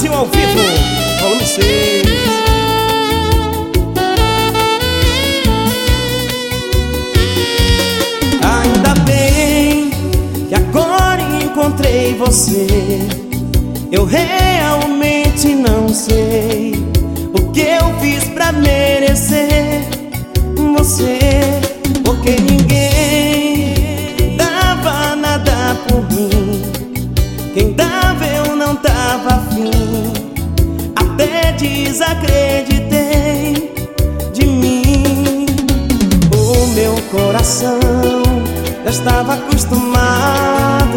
Brasil ao vivo, volume 6. Ainda bem que agora encontrei você. Eu realmente não sei o que eu fiz pra merecer você, porque ninguém dava nada por mim. Quem dava eu não tava afim, até desacreditei de mim. O meu coração já estava acostumado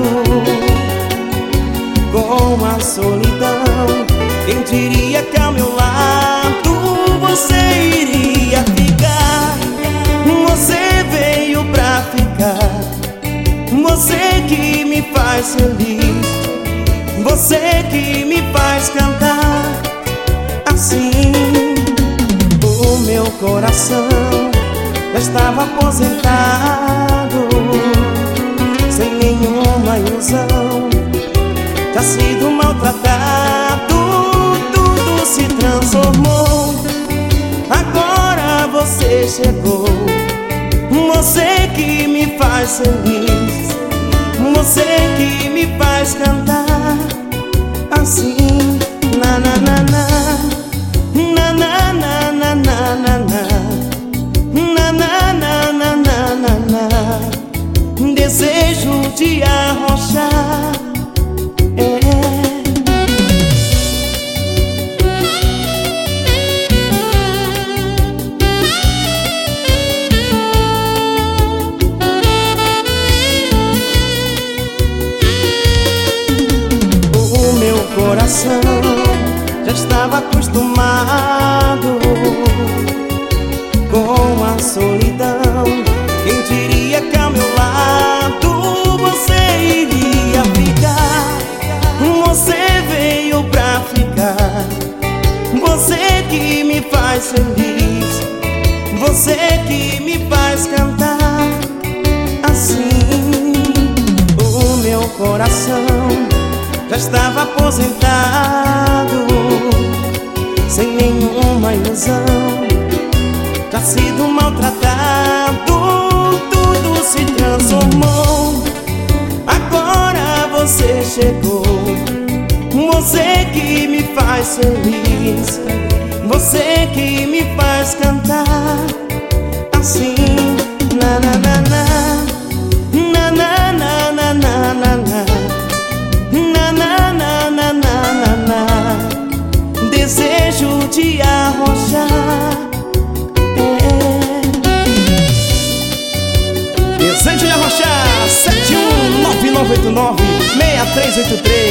com a solidão. Quem diria que ao meu lado você iria ficar? Você veio pra ficar, você que me faz feliz, você que me faz cantar assim. O meu coração já estava aposentado, sem nenhuma ilusão, já sido maltratado, tudo se transformou. Agora você chegou, você que me faz feliz, você que me faz cantar assim. Na na na na, na na na na na na na, na na na na na na. Desejo te arrochar, coração já estava acostumado com a solidão. Quem diria que ao meu lado você iria ficar? Você veio pra ficar, você que me faz feliz, você que me faz cantar assim. O meu coração já estava aposentado, sem nenhuma ilusão, já sido maltratado, tudo se transformou. Agora você chegou, você que me faz feliz, você que me faz cantar assim. Na na na na, na na na na na na na, na na na na na na. Desejo te arrochar, Desejo te arrochar. 71989-6383.